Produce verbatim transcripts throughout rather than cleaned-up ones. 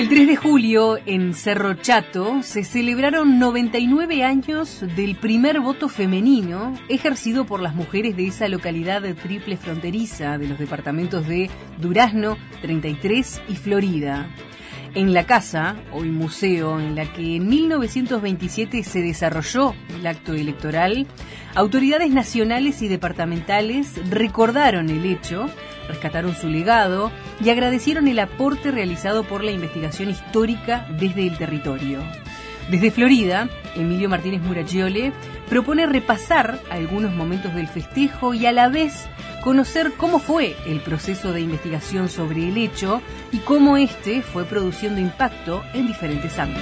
El tres de julio, en Cerro Chato, se celebraron noventa y nueve años del primer voto femenino ejercido por las mujeres de esa localidad triple fronteriza de los departamentos de Durazno, treinta y tres y Florida. En la casa, hoy museo, en la que en mil novecientos veintisiete se desarrolló el acto electoral, autoridades nacionales y departamentales recordaron el hecho, rescataron su legado y agradecieron el aporte realizado por la investigación histórica desde el territorio. Desde Florida, Emilio Martínez Muracciole propone repasar algunos momentos del festejo y a la vez conocer cómo fue el proceso de investigación sobre el hecho y cómo este fue produciendo impacto en diferentes ámbitos.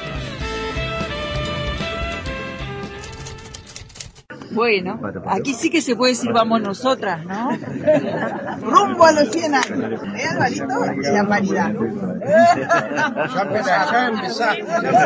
Bueno, aquí sí que se puede decir vamos nosotras, ¿no? Rumbo a los cien años. ¿Eh, Alvarito? La paridad. Ya empezá,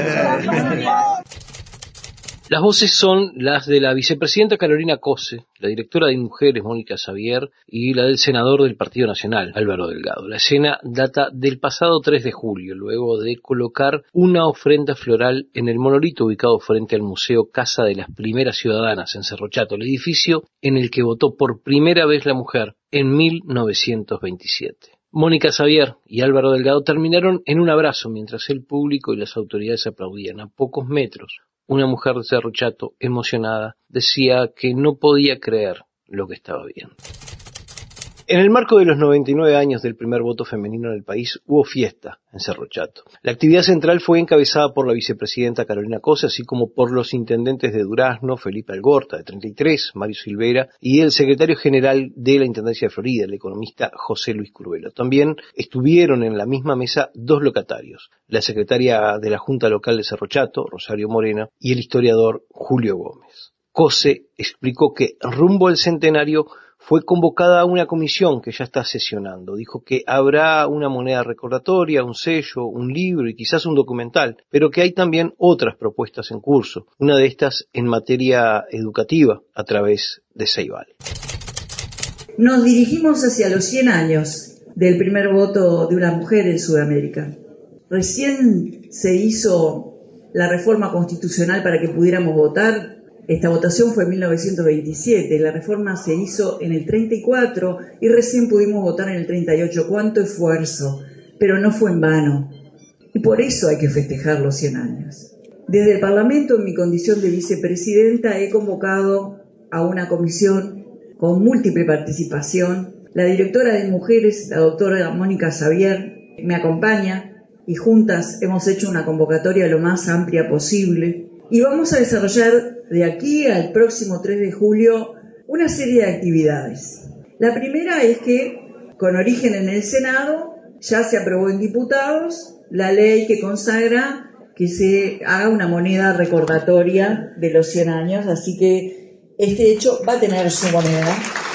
Las voces son las de la vicepresidenta Carolina Cose, la directora de Mujeres, Mónica Xavier, y la del senador del Partido Nacional, Álvaro Delgado. La escena data del pasado tres de julio, luego de colocar una ofrenda floral en el monolito ubicado frente al Museo Casa de las Primeras Ciudadanas en Cerro Chato, el edificio en el que votó por primera vez la mujer en mil novecientos veintisiete. Mónica Xavier y Álvaro Delgado terminaron en un abrazo mientras el público y las autoridades aplaudían a pocos metros. Una mujer de Cerro Chato, emocionada, decía que no podía creer lo que estaba viendo. En el marco de los noventa y nueve años del primer voto femenino en el país, hubo fiesta en Cerro Chato. La actividad central fue encabezada por la vicepresidenta Carolina Cose, así como por los intendentes de Durazno, Felipe Algorta, de treinta y tres, Mario Silvera, y el secretario general de la Intendencia de Florida, el economista José Luis Curvelo. También estuvieron en la misma mesa dos locatarios, la secretaria de la Junta Local de Cerro Chato, Rosario Morena, y el historiador Julio Gómez. Cose explicó que rumbo al centenario fue convocada a una comisión que ya está sesionando. Dijo que habrá una moneda recordatoria, un sello, un libro y quizás un documental, pero que hay también otras propuestas en curso, una de estas en materia educativa a través de Ceibal. Nos dirigimos hacia los cien años del primer voto de una mujer en Sudamérica. Recién se hizo la reforma constitucional para que pudiéramos votar. Esta votación fue en mil novecientos veintisiete, la reforma se hizo en el treinta y cuatro y recién pudimos votar en el treinta y ocho. ¡Cuánto esfuerzo! Pero no fue en vano. Y por eso hay que festejar los cien años. Desde el Parlamento, en mi condición de vicepresidenta, he convocado a una comisión con múltiple participación. La directora de Mujeres, la doctora Mónica Xavier, me acompaña y juntas hemos hecho una convocatoria lo más amplia posible. Y vamos a desarrollar de aquí al próximo tres de julio una serie de actividades. La primera es que, con origen en el Senado, ya se aprobó en diputados la ley que consagra que se haga una moneda recordatoria de los cien años, así que este hecho va a tener su moneda.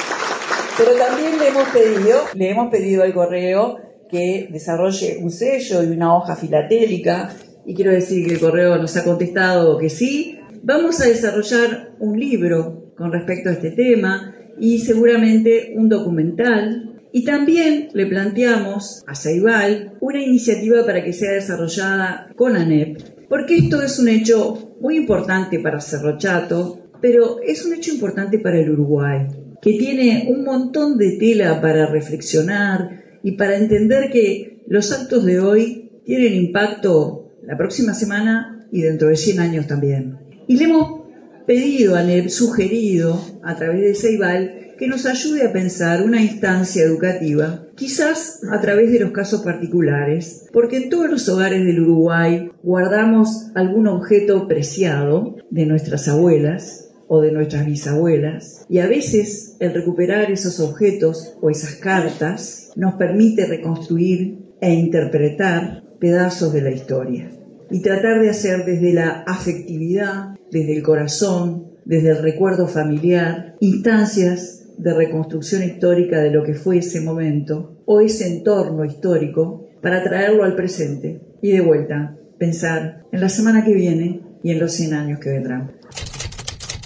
Pero también le hemos pedido, le hemos pedido al correo que desarrolle un sello y una hoja filatélica. Y quiero decir que el correo nos ha contestado que sí. Vamos a desarrollar un libro con respecto a este tema y seguramente un documental. Y también le planteamos a Ceibal una iniciativa para que sea desarrollada con ANEP, porque esto es un hecho muy importante para Cerro Chato, pero es un hecho importante para el Uruguay, que tiene un montón de tela para reflexionar y para entender que los actos de hoy tienen impacto la próxima semana y dentro de cien años también. Y le hemos pedido a ANEP, sugerido a través de Ceibal, que nos ayude a pensar una instancia educativa, quizás a través de los casos particulares, porque en todos los hogares del Uruguay guardamos algún objeto preciado de nuestras abuelas o de nuestras bisabuelas, y a veces el recuperar esos objetos o esas cartas nos permite reconstruir e interpretar pedazos de la historia y tratar de hacer desde la afectividad, desde el corazón, desde el recuerdo familiar, instancias de reconstrucción histórica de lo que fue ese momento o ese entorno histórico para traerlo al presente y de vuelta pensar en la semana que viene y en los cien años que vendrán.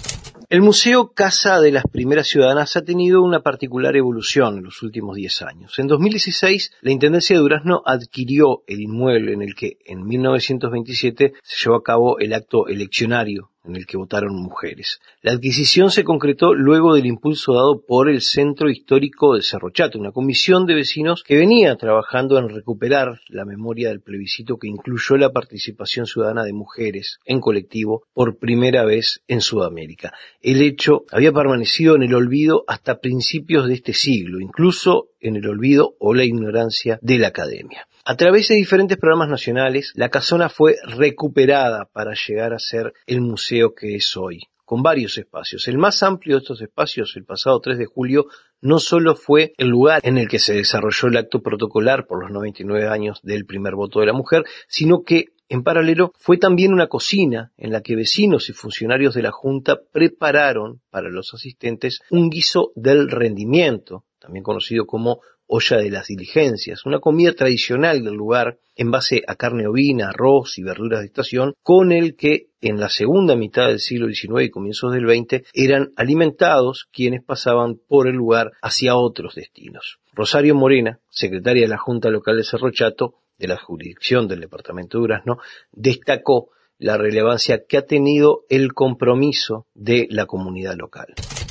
El Museo Casa de las Primeras Ciudadanas ha tenido una particular evolución en los últimos diez años. En dos mil dieciséis, la Intendencia de Durazno adquirió el inmueble en el que en mil novecientos veintisiete se llevó a cabo el acto eleccionario en el que votaron mujeres. La adquisición se concretó luego del impulso dado por el Centro Histórico de Cerro Chato, una comisión de vecinos que venía trabajando en recuperar la memoria del plebiscito que incluyó la participación ciudadana de mujeres en colectivo por primera vez en Sudamérica. El hecho había permanecido en el olvido hasta principios de este siglo, incluso en el olvido o la ignorancia de la academia. A través de diferentes programas nacionales, la casona fue recuperada para llegar a ser el museo que es hoy, con varios espacios. El más amplio de estos espacios, el pasado tres de julio, no solo fue el lugar en el que se desarrolló el acto protocolar por los noventa y nueve años del primer voto de la mujer, sino que en paralelo fue también una cocina en la que vecinos y funcionarios de la Junta prepararon para los asistentes un guiso del rendimiento, también conocido como olla de las diligencias, una comida tradicional del lugar en base a carne ovina, arroz y verduras de estación, con el que en la segunda mitad del siglo diecinueve y comienzos del veinte eran alimentados quienes pasaban por el lugar hacia otros destinos. Rosario Morena, secretaria de la Junta Local de Cerro Chato, de la jurisdicción del departamento de Durazno, destacó la relevancia que ha tenido el compromiso de la comunidad local.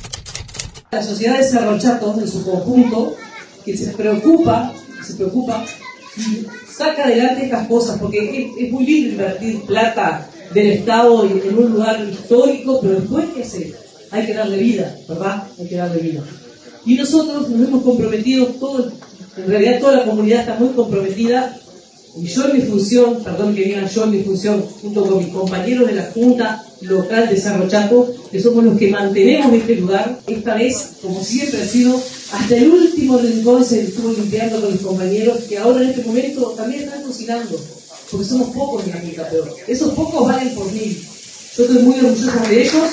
La sociedad de Cerro Chato, en su conjunto, que se preocupa, se preocupa y saca adelante estas cosas, porque es, es muy lindo invertir plata del Estado en un lugar histórico, pero después, ¿qué hacer? Hay que darle vida, ¿verdad? Hay que darle vida. Y nosotros nos hemos comprometido, todo, en realidad toda la comunidad está muy comprometida, y yo en mi función, perdón que digan yo en mi función, junto con mis compañeros de la Junta Local de Cerro Chato, que somos los que mantenemos este lugar, esta vez, como siempre ha sido, hasta el último rincón se estuvo limpiando con mis compañeros, que ahora en este momento también están cocinando, porque somos pocos en la Junta, pero esos pocos valen por mil. Yo estoy muy orgullosa de ellos,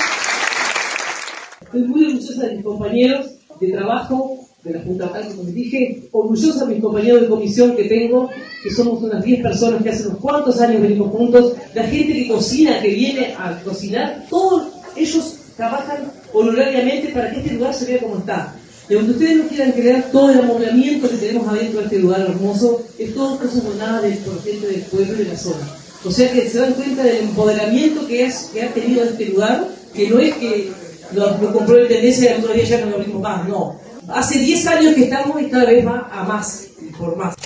estoy muy orgullosa de mis compañeros de trabajo de la Junta Local, como les dije, orgullosa de mis compañeros de comisión que tengo, que somos unas diez personas que hace unos cuantos años venimos juntos, la gente que cocina, que viene a cocinar, todos ellos trabajan honorariamente para que este lugar se vea como está. Y aunque ustedes no quieran creer, todo el amoblamiento que tenemos adentro de este lugar hermoso es todo cosa donada por gente del pueblo y de la zona. O sea que se dan cuenta del empoderamiento que, es, que ha tenido este lugar, que no es que lo, lo compró el Tendencia y el otro día ya no lo abrimos más, no. Hace diez años que estamos y cada vez va a más, por más.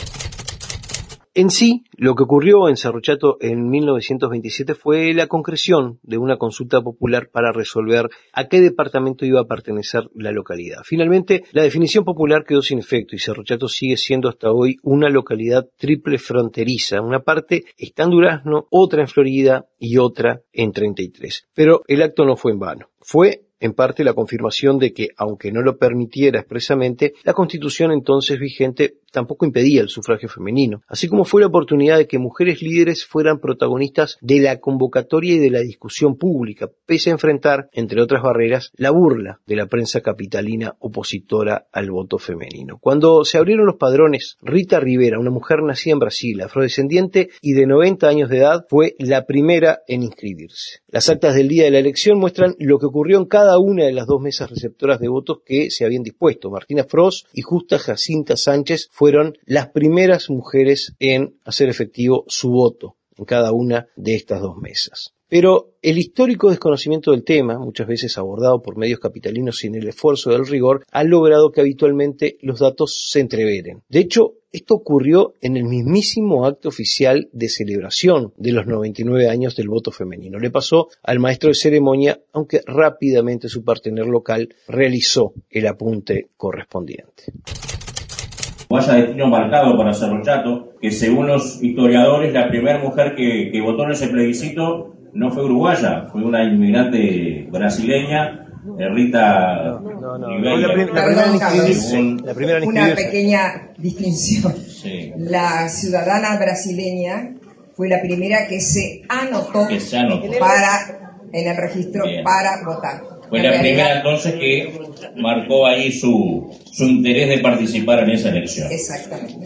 En sí, lo que ocurrió en Cerro Chato en mil novecientos veintisiete fue la concreción de una consulta popular para resolver a qué departamento iba a pertenecer la localidad. Finalmente, la definición popular quedó sin efecto y Cerro Chato sigue siendo hasta hoy una localidad triple fronteriza. Una parte está en Durazno, otra en Florida y otra en treinta y tres. Pero el acto no fue en vano. Fue en parte la confirmación de que, aunque no lo permitiera expresamente, la Constitución entonces vigente tampoco impedía el sufragio femenino, así como fue la oportunidad de que mujeres líderes fueran protagonistas de la convocatoria y de la discusión pública, pese a enfrentar, entre otras barreras, la burla de la prensa capitalina opositora al voto femenino. Cuando se abrieron los padrones, Rita Rivera, una mujer nacida en Brasil, afrodescendiente y de noventa años de edad, fue la primera en inscribirse. Las actas del día de la elección muestran lo que ocurrió en cada una de las dos mesas receptoras de votos que se habían dispuesto. Martina Frost y Justa Jacinta Sánchez fueron las primeras mujeres en hacer efectivo su voto en cada una de estas dos mesas. Pero el histórico desconocimiento del tema, muchas veces abordado por medios capitalinos sin el esfuerzo del rigor, ha logrado que habitualmente los datos se entreveren. De hecho, esto ocurrió en el mismísimo acto oficial de celebración de los noventa y nueve años del voto femenino. Le pasó al maestro de ceremonia, aunque rápidamente su partener local realizó el apunte correspondiente. Vaya destino marcado para Cerro Chato, que según los historiadores, la primera mujer que, que votó en ese plebiscito no fue uruguaya, fue una inmigrante brasileña, Rita no, no, Rivera. La, prim la, primera según, la primera en Una pequeña distinción. Sí. La ciudadana brasileña fue la primera que se anotó, que se anotó. Para, en el registro Bien. Para votar. Fue en la realidad, primera entonces que marcó ahí su, su interés de participar en esa elección. Exactamente.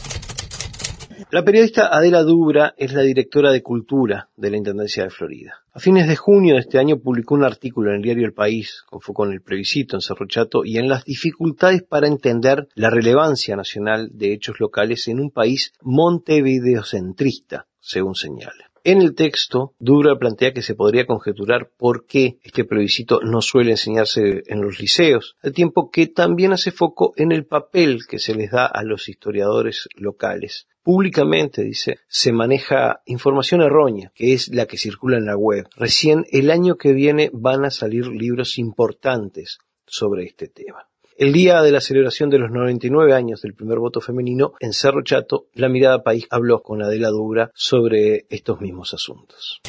La periodista Adela Dubra es la directora de Cultura de la Intendencia de Florida. A fines de junio de este año publicó un artículo en el diario El País, con foco en el plebiscito en Cerro Chato y en las dificultades para entender la relevancia nacional de hechos locales en un país montevideocentrista, según señala. En el texto, Dubra plantea que se podría conjeturar por qué este plebiscito no suele enseñarse en los liceos, al tiempo que también hace foco en el papel que se les da a los historiadores locales. Públicamente, dice, se maneja información errónea, que es la que circula en la web. Recién el año que viene van a salir libros importantes sobre este tema. El día de la celebración de los noventa y nueve años del primer voto femenino, en Cerro Chato, La Mirada País habló con Adela Dubra sobre estos mismos asuntos.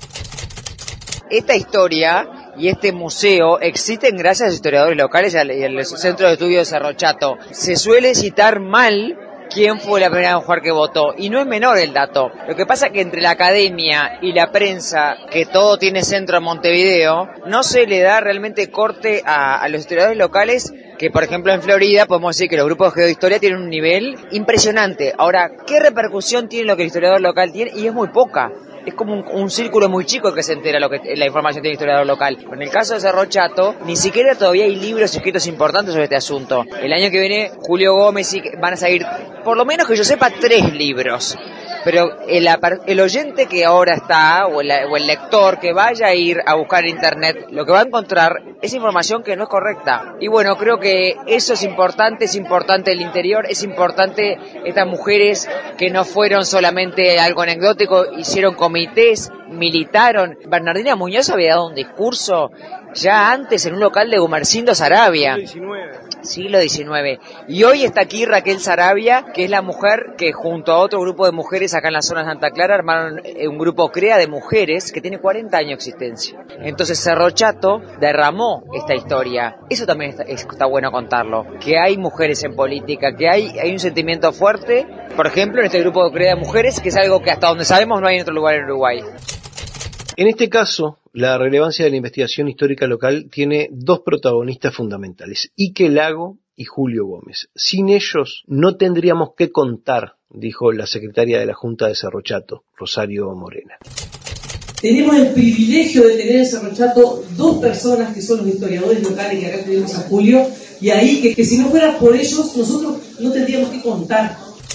Esta historia y este museo existen gracias a los historiadores locales y al Centro de Estudios de Cerro Chato. Se suele citar mal quién fue la primera mujer que votó, y no es menor el dato. Lo que pasa es que entre la academia y la prensa, que todo tiene centro en Montevideo, no se le da realmente corte a, a los historiadores locales, que por ejemplo en Florida podemos decir que los grupos de geohistoria tienen un nivel impresionante. Ahora, ¿qué repercusión tiene lo que el historiador local tiene? Y es muy poca. Es como un, un círculo muy chico que se entera lo que la información del historiador local. En el caso de Cerro Chato, ni siquiera todavía hay libros escritos importantes sobre este asunto. El año que viene, Julio Gómez y van a salir, por lo menos que yo sepa, tres libros. Pero el, el oyente que ahora está, o el, o el lector que vaya a ir a buscar en internet, lo que va a encontrar es información que no es correcta. Y bueno, creo que eso es importante, es importante el interior, es importante estas mujeres que no fueron solamente algo anecdótico, hicieron comités, militaron. Bernardina Muñoz había dado un discurso ya antes en un local de Gumersindo Sarabia. Siglo diecinueve. Y hoy está aquí Raquel Sarabia, que es la mujer que junto a otro grupo de mujeres acá en la zona de Santa Clara armaron un grupo CREA de mujeres que tiene cuarenta años de existencia. Entonces Cerro Chato derramó esta historia. Eso también está, está bueno contarlo. Que hay mujeres en política, que hay, hay un sentimiento fuerte, por ejemplo en este grupo de CREA de mujeres, que es algo que hasta donde sabemos no hay en otro lugar en Uruguay. En este caso, la relevancia de la investigación histórica local tiene dos protagonistas fundamentales, Ike Lago y Julio Gómez. Sin ellos no tendríamos que contar, dijo la secretaria de la Junta de Cerro Chato, Rosario Morena. Tenemos el privilegio de tener en Cerro Chato dos personas que son los historiadores locales, que acá tenemos a Julio, y ahí que, que si no fuera por ellos, nosotros no tendríamos que contar.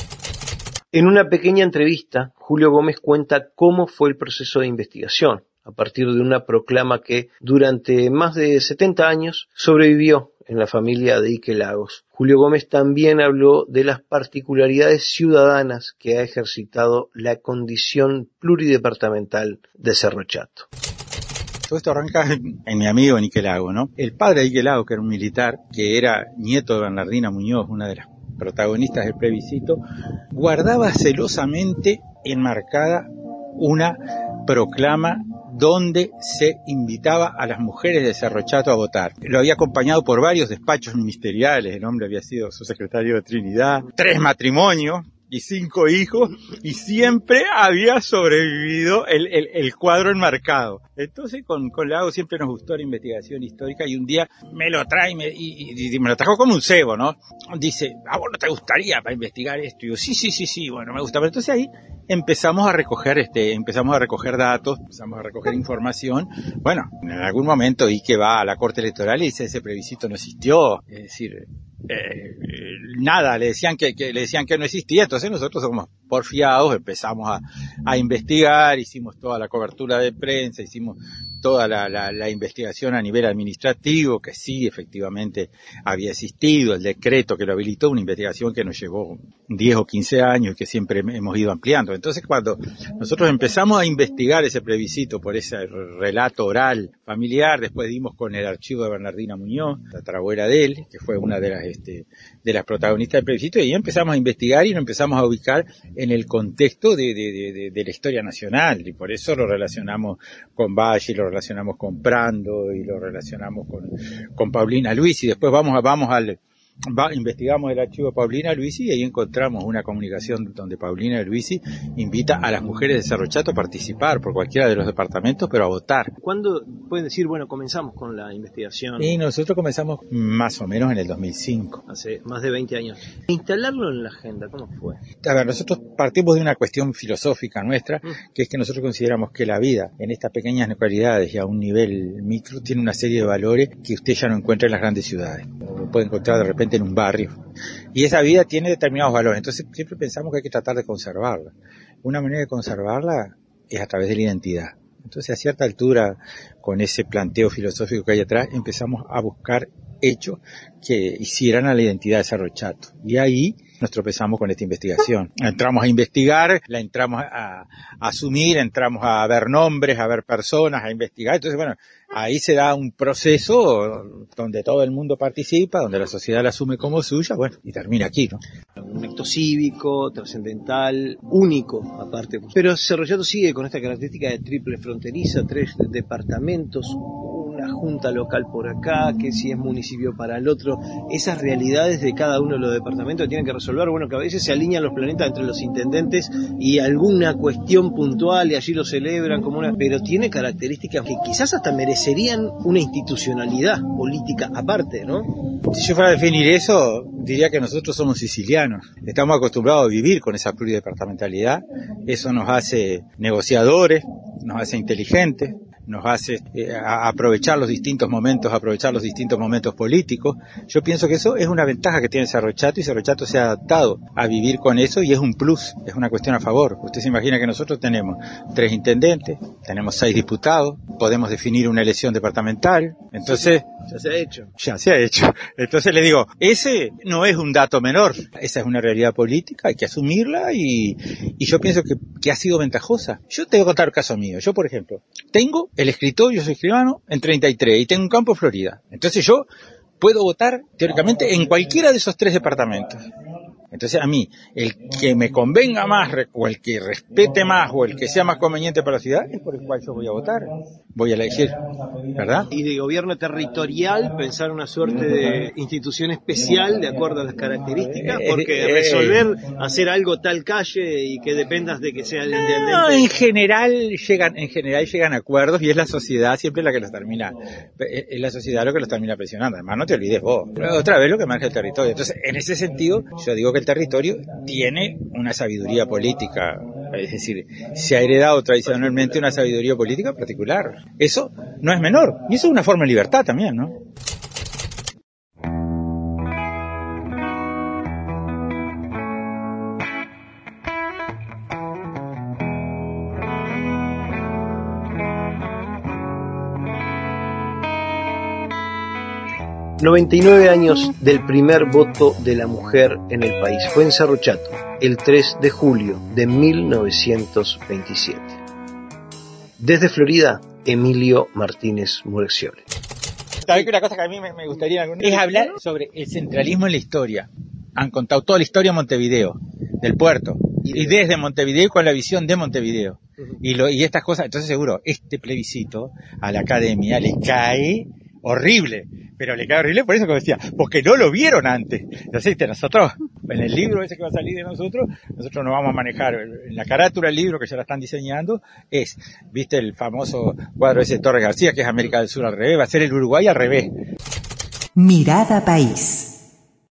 En una pequeña entrevista, Julio Gómez cuenta cómo fue el proceso de investigación, a partir de una proclama que durante más de setenta años sobrevivió en la familia de Ike Lagos. Julio Gómez también habló de las particularidades ciudadanas que ha ejercitado la condición pluridepartamental de Cerro Chato. Todo esto arranca en mi amigo Ike Lago, ¿no? El padre de Ike Lago, que era un militar, que era nieto de Bernardina Muñoz, una de las protagonistas del plebiscito, guardaba celosamente enmarcada una proclama donde se invitaba a las mujeres de Cerro Chato a votar. Lo había acompañado por varios despachos ministeriales, el hombre había sido su secretario de Trinidad, tres matrimonios y cinco hijos, y siempre había sobrevivido el, el, el cuadro enmarcado. Entonces con, con Lago siempre nos gustó la investigación histórica, y un día me lo trae y me, y, y, y me lo trajo como un cebo, ¿no? Dice, ¿a vos no te gustaría para investigar esto? Y yo, sí, sí, sí, sí, bueno, me gusta. Pero entonces ahí empezamos a recoger este, empezamos a recoger datos, empezamos a recoger información. Bueno, en algún momento Ike va a la Corte Electoral y dice, ese plebiscito no existió. Es decir, eh, nada, le decían que, que le decían que no existía. Entonces nosotros somos porfiados, empezamos a, a investigar, hicimos toda la cobertura de prensa, hicimos toda la, la, la investigación a nivel administrativo, que sí, efectivamente había existido, el decreto que lo habilitó, una investigación que nos llevó diez o quince años y que siempre hemos ido ampliando. Entonces, cuando nosotros empezamos a investigar ese plebiscito por ese relato oral familiar, después dimos con el archivo de Bernardina Muñoz, la tatarabuela de él, que fue una de las, este, de las protagonistas del plebiscito, y empezamos a investigar y nos empezamos a ubicar en el contexto de, de, de, de la historia nacional, y por eso lo relacionamos con Valle, lo relacionamos con Prando y lo relacionamos con, con Paulina Luis, y después vamos a, vamos al, Va, investigamos el archivo de Paulina Luisi y ahí encontramos una comunicación donde Paulina Luisi invita a las mujeres de Cerro Chato a participar por cualquiera de los departamentos, pero a votar. ¿Cuándo pueden decir, bueno, comenzamos con la investigación? Y nosotros comenzamos más o menos en el dos mil cinco. Hace más de veinte años. Instalarlo en la agenda, ¿cómo fue? A ver, nosotros partimos de una cuestión filosófica nuestra, mm. que es que nosotros consideramos que la vida en estas pequeñas localidades y a un nivel micro tiene una serie de valores que usted ya no encuentra en las grandes ciudades. Lo puede encontrar de repente en un barrio. Y esa vida tiene determinados valores. Entonces siempre pensamos que hay que tratar de conservarla. Una manera de conservarla es a través de la identidad. Entonces a cierta altura, con ese planteo filosófico que hay atrás, empezamos a buscar hechos que hicieran a la identidad de Cerro Chato. Y ahí nos tropezamos con esta investigación. Entramos a investigar, la entramos a, a asumir, entramos a ver nombres, a ver personas, a investigar. Entonces, bueno, ahí se da un proceso donde todo el mundo participa, donde la sociedad la asume como suya, bueno, y termina aquí, ¿no? Un acto cívico, trascendental, único, aparte. Pero Cerro Chato sigue con esta característica de triple fronteriza, tres departamentos, una junta local por acá, que si es municipio para el otro. Esas realidades de cada uno de los departamentos tienen que resolver, bueno, que a veces se alinean los planetas entre los intendentes y alguna cuestión puntual y allí lo celebran como una... Pero tiene características que quizás hasta merecerían una institucionalidad política aparte, ¿no? Si yo fuera a definir eso, diría que nosotros somos sicilianos. Estamos acostumbrados a vivir con esa pluridepartamentalidad. Eso nos hace negociadores, nos hace inteligentes, nos hace eh, aprovechar los distintos momentos, aprovechar los distintos momentos políticos. Yo pienso que eso es una ventaja que tiene Cerro Chato y Cerro Chato se ha adaptado a vivir con eso y es un plus, es una cuestión a favor. Usted se imagina que nosotros tenemos tres intendentes, tenemos seis diputados, podemos definir una elección departamental, entonces... Ya se ha hecho. Ya se ha hecho. Entonces le digo, ese no es un dato menor, esa es una realidad política, hay que asumirla y, y yo pienso que, que ha sido ventajosa. Yo te voy a contar un caso mío. Yo, por ejemplo, tengo el escritorio, soy escribano, en treinta y tres y tengo un campo en Florida. Entonces yo puedo votar teóricamente en cualquiera de esos tres departamentos. Entonces a mí, el que me convenga más, o el que respete más, o el que sea más conveniente para la ciudad, es por el cual yo voy a votar, voy a elegir, ¿verdad? Y de gobierno territorial, pensar una suerte de institución especial de acuerdo a las características, porque eh, eh, resolver, hacer algo tal calle y que dependas de que sea el intendente. No, en general llegan, en general llegan acuerdos y es la sociedad siempre la que los termina, es la sociedad lo que los termina presionando. Además, no te olvides vos, otra vez lo que marca el territorio. Entonces, en ese sentido, yo digo que el territorio tiene una sabiduría política, es decir, se ha heredado tradicionalmente una sabiduría política particular. Eso no es menor, y eso es una forma de libertad también, ¿no? noventa y nueve años del primer voto de la mujer en el país. Fue en Cerro Chato, el tres de julio de mil novecientos veintisiete. Desde Florida, Emilio Martínez Mureciole. ¿Sabes que una cosa que a mí me, me gustaría es hablar sobre el centralismo en la historia? Han contado toda la historia de Montevideo, del puerto, y desde Montevideo con la visión de Montevideo. Uh-huh. Y, lo, y estas cosas, entonces seguro, este plebiscito a la academia le cae horrible, pero le cae horrible por eso que decía, porque no lo vieron antes. Entonces, nosotros, en el libro ese que va a salir de nosotros, nosotros nos vamos a manejar, en la carátula del libro que ya la están diseñando, es, viste el famoso cuadro ese de Torres García, que es América del Sur al revés, va a ser el Uruguay al revés. Mirada País.